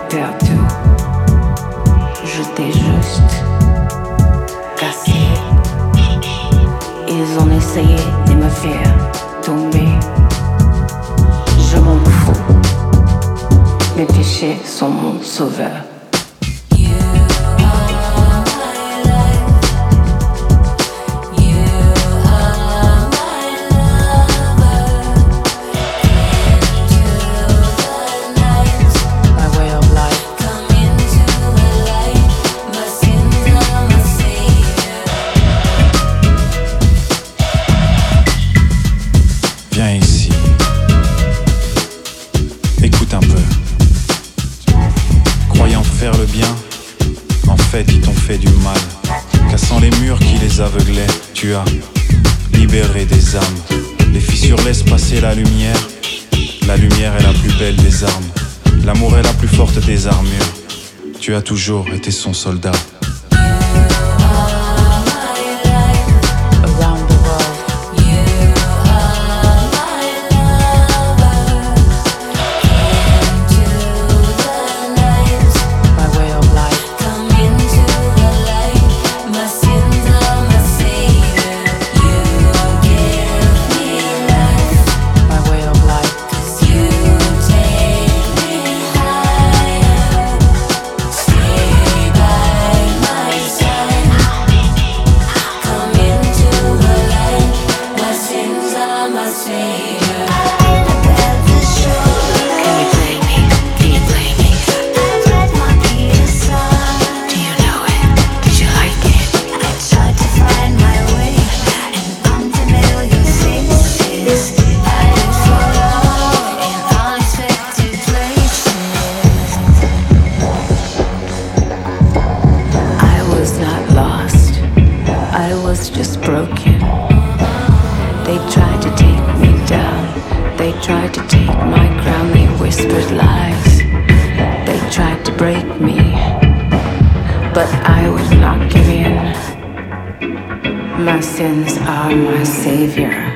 perdu. Je t'ai juste cassé. Ils ont essayé de me faire tomber. Je m'en fous. Mes péchés sont mon sauveur. Viens ici, écoute un peu. Croyant faire le bien, en fait ils t'ont fait du mal. Cassant les murs qui les aveuglaient, tu as libéré des âmes. Les fissures laissent passer la lumière. La lumière est la plus belle des armes. L'amour est la plus forte des armures. Tu as toujours été son soldat. Just broken. They tried to take me down. They tried to take my crown. They whispered lies. They tried to break me, but I would not give in. My sins are my savior.